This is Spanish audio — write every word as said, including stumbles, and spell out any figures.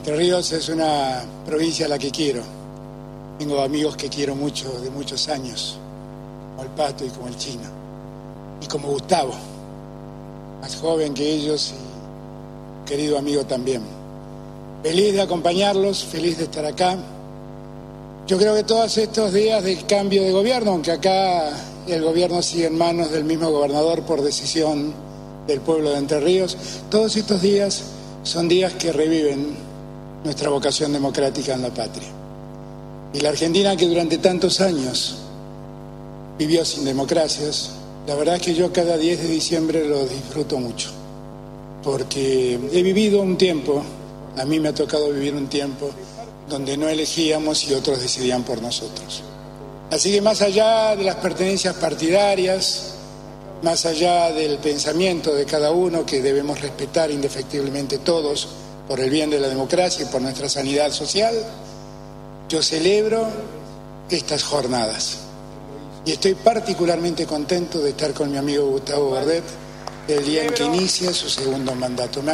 Entre Ríos es una provincia a la que quiero. Tengo amigos que quiero mucho, de muchos años, como el Pato y como el Chino. Y como Gustavo, más joven que ellos y querido amigo también. Feliz de acompañarlos, feliz de estar acá. Yo creo que todos estos días del cambio de gobierno, aunque acá el gobierno sigue en manos del mismo gobernador por decisión del pueblo de Entre Ríos, todos estos días son días que reviven nuestra vocación democrática en la patria. Y la Argentina, que durante tantos años vivió sin democracias, la verdad es que yo cada diez de diciembre lo disfruto mucho, porque he vivido un tiempo, a mí me ha tocado vivir un tiempo donde no elegíamos y otros decidían por nosotros. Así que más allá de las pertenencias partidarias, más allá del pensamiento de cada uno, que debemos respetar indefectiblemente todos por el bien de la democracia y por nuestra sanidad social, yo celebro estas jornadas. Y estoy particularmente contento de estar con mi amigo Gustavo Verdet el día en que inicia su segundo mandato.